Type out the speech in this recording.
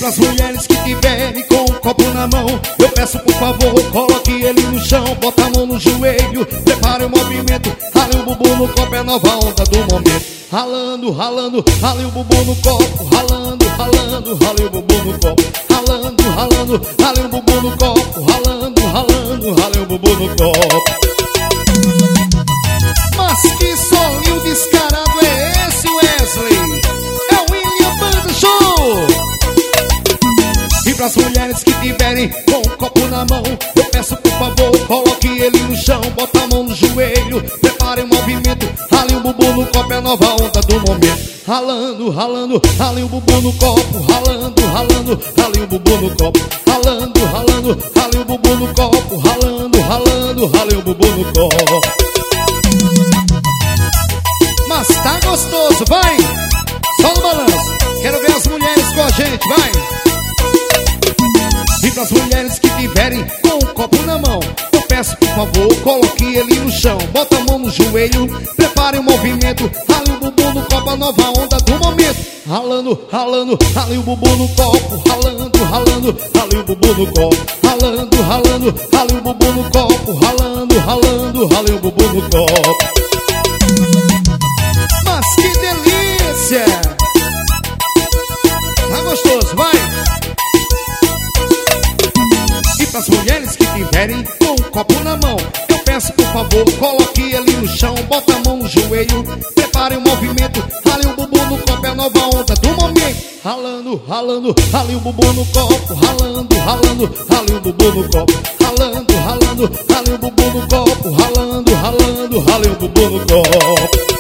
pras mulheres que tiverem com um copo na mão, eu peço por favor, coloque ele no chão. Bota a mão no joelho, prepare o movimento. Rale o bumbum no copo, é a nova onda do momento. Ralando, ralando, rale o bumbum no copo. Ralando, ralando, rale o bumbum no copo. Ralando, ralando, rale o bumbum no copo. Ralando, ralando, rale o bumbum no copo. Mas que solinho descarado é esse, Wesley? É o William Banda Show! E pras mulheres que tiverem com um copo na mão, eu peço por favor, coloque ele no chão. Bota a mão no joelho, prepare o movimento. Rale o bumbum no copo, é a nova onda do momento. Ralando, ralando, rale o bumbum no copo. Ralando, ralando, rale o bumbum no copo. Ralando, ralando, rale o bumbum no copo. Ralando, ralando, rale o bumbum no copo. Mas tá gostoso, vai! Só no balanço. Quero ver as mulheres com a gente, vai! E pras mulheres que tiverem com um copo na mão, eu peço por favor, coloque ele no chão. Bota a mão no joelho, prepare o movimento. Rale o bumbum no copo, a nova onda do momento. Ralando, ralando, rale o bumbum no copo. Ralando, ralando, rale o bumbum no copo. Ralando, ralando, rale o bumbum no copo. Ralando, ralando, rale o bumbum no copo. Mas que delícia! Tá gostoso, vai! E pras mulheres que tiverem com um copo na mão, eu peço por favor, coloque ele no chão. Bota a mão no joelho, prepare o movimento. Rale o bumbum no copo, é a nova onda do momento. Ralando, ralando, rale o bumbum no copo. Ralando, ralando, rale o bumbum no copo. Ralando, ralando, rale o bumbum no copo. Ralando, ralando, rale o bumbum no copo.